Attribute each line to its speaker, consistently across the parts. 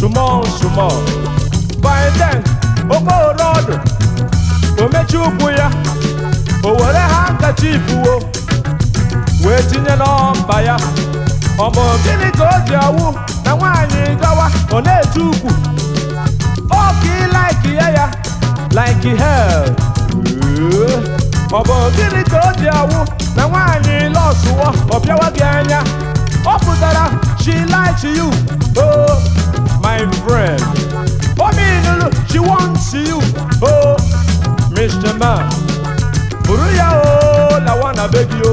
Speaker 1: small. By then, okporo ọdụ o mechi ụkwụ ya o were handkerchief wee tinye n'ọmba ya. Ọ bụ gịnị ka o ji awụ na nwaanyị gawa ọ na-eti ukwu oke like ya like hell. Ọ bụ gịnị ka o ji awụ na nwaanyị lọsụọ ọ bịawa gị anya ọ pụtara she likes you, oh my friend. O mean she wants you, oh Mr. Man. Buru ya o la wana beg you,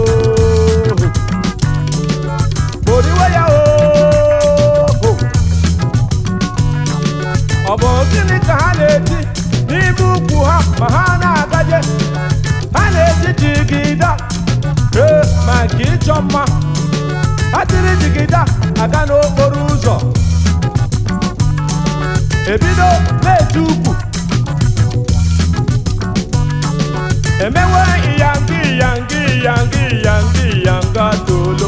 Speaker 1: buru ya o. Ọ bụ gịnị ka ha na-eti n'ime ukwu ha ma ha na-agaje? Ha na-eti jigida maka ịchọ mma. Ha tiri jigida aga n'okporo ụzọ ebido na-eti ukwu emewe iyanga tolo.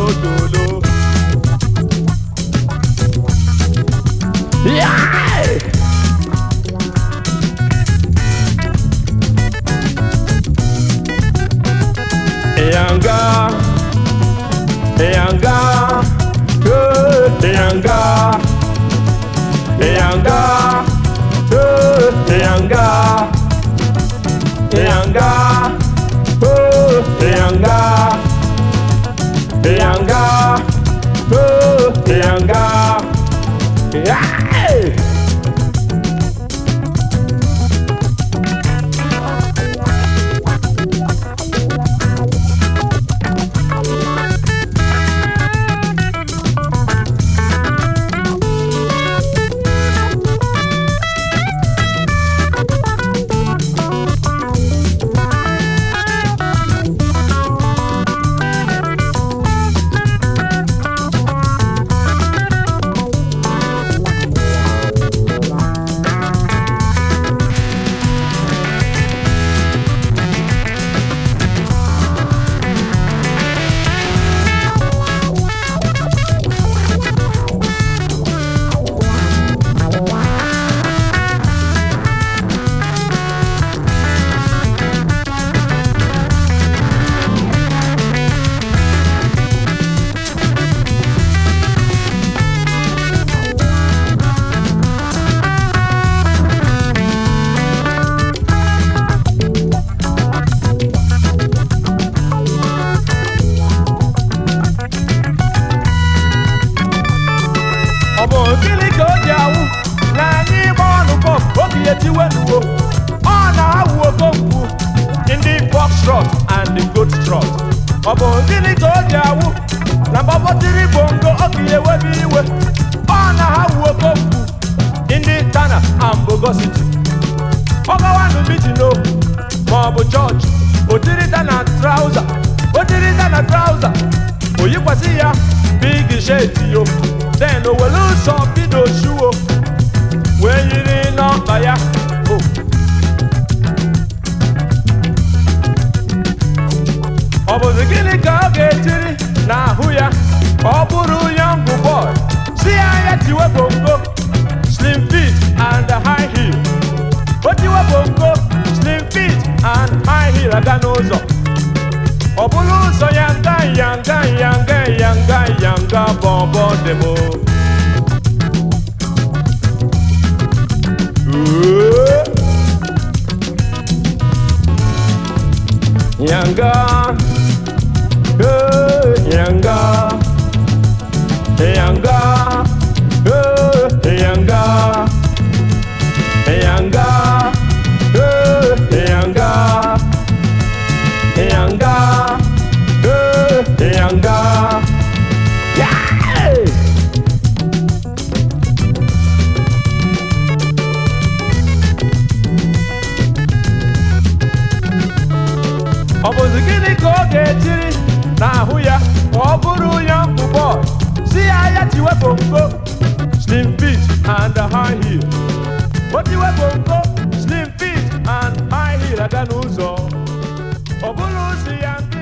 Speaker 1: Gịnị ka o ji awụ na anyị ịgba ọnụ bọb oge etiwenuwo ọ na-awụ okonkwu ndị foxtrot and the goat trot. Ọ bụ gịnị ka o ji awụ na gbapọtiri bongo oge ewebe iwe ọ na-awụ okonkwu ndị Tana and Bogosity. Ọ gawanụ mitino ma ọ bụ chọọchị o tirita na trauza o yikwasị ya big shirt yo. Then o were ụzọ bido shuo wee yiri n'ọkpa ya. Ọ bụzi gịnị ka ọ ga-etiri n'ahụ ya ọ bụrụ young boy si ya tiwe bongo slim fit and high heel. O tiwe bongo slim fit and high heel aga n'ụzọ ọ bụrụ ụzọ yanga bọbọ demo. Yanga ọ bụzi gịnị ka ọ ga-etiri n'ahụ ya ọ bụrụ young boy si ya tiwe bongo slim fit and high heel. O tiwe bongo slim fit and high heel aga n'ụzọ ọ bụrụ si ya